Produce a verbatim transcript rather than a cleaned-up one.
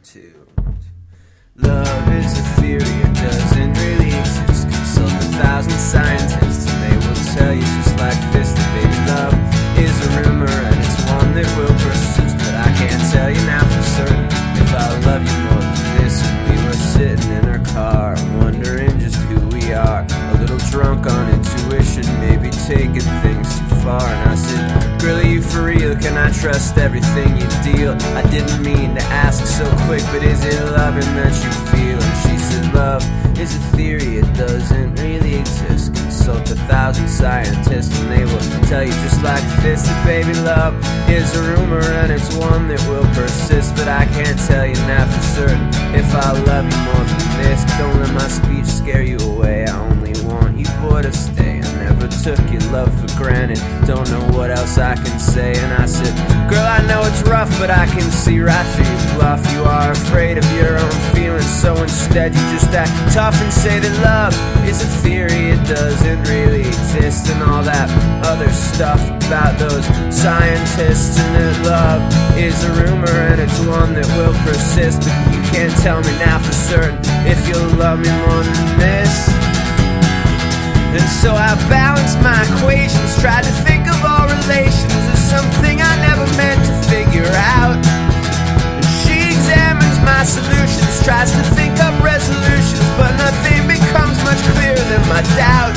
two. Love is a theory, it doesn't really exist. Consult a thousand scientists and they will tell you just like this that baby love is a rumor and it's one that will persist. But I can't tell you now for certain if I love you more than this. And we were sitting in our car wondering just who we are, a little drunk on intuition, maybe taking things too far. And I said, girl, are you for real? Can I trust everything you deal? I didn't mean to ask so quick, but is it loving that you feel? And she said, love is a theory, it doesn't really exist. Consult a thousand scientists and they will tell you just like this that baby love is a rumor and it's one that will persist. But I can't tell you now for certain if I love you more than this. Don't let my speech scare you away, I only want you, boy, to stay. I never took your love for granted, don't know what else I can say. And I said, girl, I know it's rough, but I can see right through your bluff. You are afraid of your own feelings, so instead you just act tough and say that love is a theory, it doesn't really exist. And all that other stuff about those scientists, and that love is a rumor and it's one that will persist. But you can't tell me now for certain if you'll love me more than this. And so I balanced my equations, tried to think of all relations as something I never meant to figure out. And she examines my solutions, tries to think up resolutions, but nothing becomes much clearer than my doubt.